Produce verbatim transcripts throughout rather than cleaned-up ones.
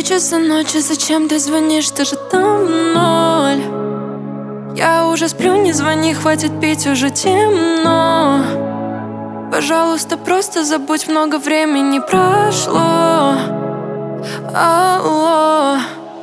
Три часа ночи, зачем ты звонишь, ты же там в ноль. Я уже сплю, не звони, хватит пить, уже темно. Пожалуйста, просто забудь, много времени прошло. Алло,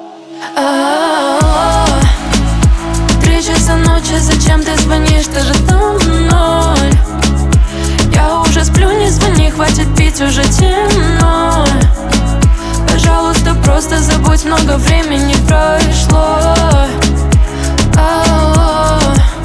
алло. Три часа ночи, зачем ты звонишь, ты же там в ноль. Я уже сплю, не звони, хватит пить, уже темно. Пожалуйста, просто забудь, много времени прошло. Алло.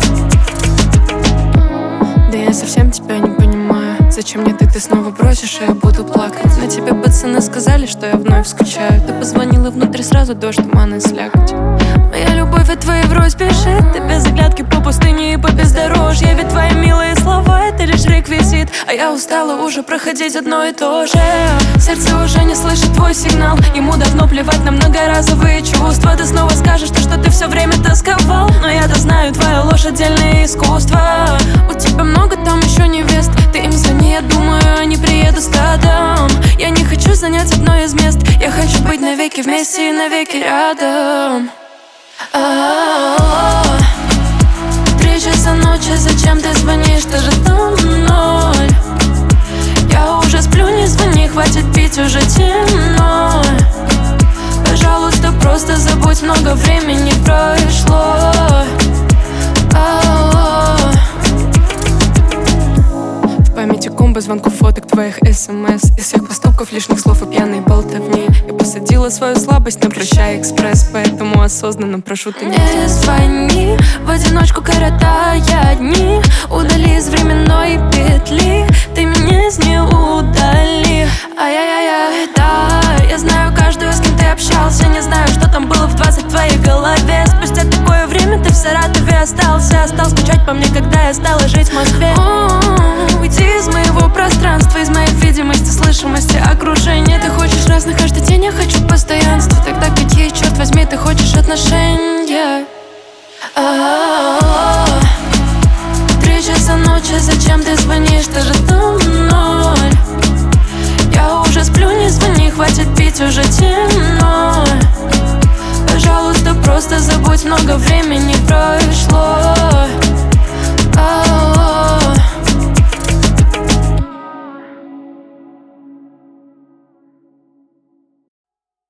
Да я совсем тебя не понимаю. Зачем мне ты, ты снова бросишь, и я буду плакать. На тебе пацаны сказали, что я вновь скучаю. Ты позвонила внутри, сразу дождь, туман и слякоть. Моя любовь от твоей врозь бежит. Ты без оглядки по пустыне и по бездорожью. Ведь твои милые слова — это лишь реквизит. А я устала уже проходить одно и то же. Сердце уже не слышит твой сигнал. Ему давно плевать на многоразовые чувства. Ты снова скажешь то, что ты все время тосковал. Но я-то знаю, твоя ложь — отдельное искусство. У тебя много там еще невест. Ты им звони, я думаю, они приедут стадом. Я не хочу занять одно из мест. Я хочу быть навеки вместе и навеки рядом. Алло. Три часа ночи, зачем ты звонишь, ты же там в ноль. Я уже сплю, не звони, хватит пить, уже темно. Пожалуйста, просто забудь, много времени прошло. Алло. В памяти комбо звонков, фоток твоих смс. Из всех поступков, лишних слов и пьяной болтовни. Я посадила свою слабость на прощай экспресс. Поэтому осознанно прошу, ты не Не звони, в одиночку коротая дни. Удали из временной петли. Ты меня из нее удали. Ай-яй-яй, да, я знаю каждую, с кем ты общался. Не знаю, что там было в двадцать в твоей голове. Спустя такое время ты в Саратове остался. Стал скучать по мне, когда я стала жить в Москве. О-о-о, уйди из моего пространства, из моей видимости, слышимости, окружения. Ты хочешь разных каждый день, я хочу постоянства. Тогда какие, черт возьми, ты хочешь отношения? Алло. Три часа ночи, зачем ты звонишь, ты же там в ноль. Я уже сплю, не звони, хватит пить, уже темно. Пожалуйста, просто забудь, много времени прошло.